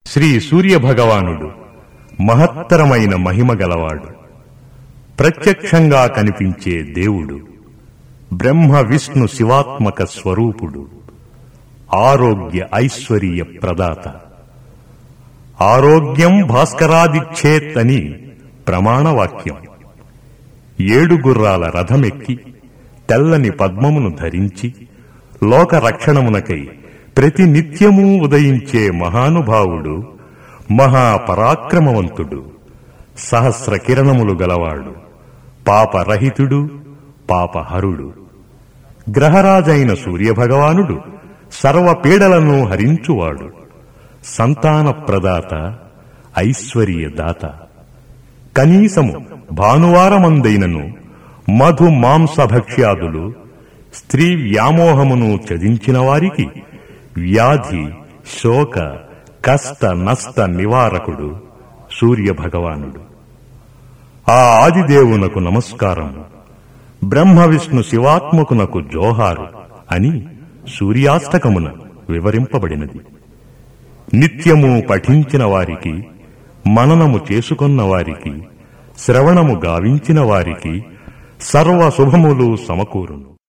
శ్రీ సూర్యభగవానుడు మహత్తరమైన మహిమ గలవాడు. ప్రత్యక్షంగా కనిపించే దేవుడు. బ్రహ్మ విష్ణు శివాత్మక స్వరూపుడు. ఆరోగ్య ఐశ్వర్య ప్రదాత. ఆరోగ్యం భాస్కరాదిచ్చేత్ అని ప్రమాణవాక్యం. 7 గుర్రాల రథమెక్కి తెల్లని పద్మమును ధరించి లోకరక్షణమునకై ప్రతినిత్యమూ ఉదయించే మహానుభావుడు, మహాపరాక్రమవంతుడు, సహస్ర కిరణములు గలవాడు, పాపరహితుడు, పాపహరుడు. గ్రహరాజైన సూర్యభగవానుడు సర్వపీడలను హరించువాడు. సంతాన ప్రదాత, ఐశ్వర్యదాత. కనీసము భానువారమందైనను మధు మాంసభక్ష్యాదులు, స్త్రీ వ్యామోహమును త్యజించిన వారికి వ్యాధి, శోక, కష్ట నష్ట నివారకుడు సూర్యభగవానుడు. ఆ ఆదిదేవునకు నమస్కారము, బ్రహ్మ విష్ణు శివాత్మకునకు జోహారు అని సూర్యాష్టకమున వివరింపబడినది. నిత్యము పఠించిన వారికి, మననము చేసుకొన్న వారికి, శ్రవణము గావించిన వారికి సర్వ శుభములు సమకూరును.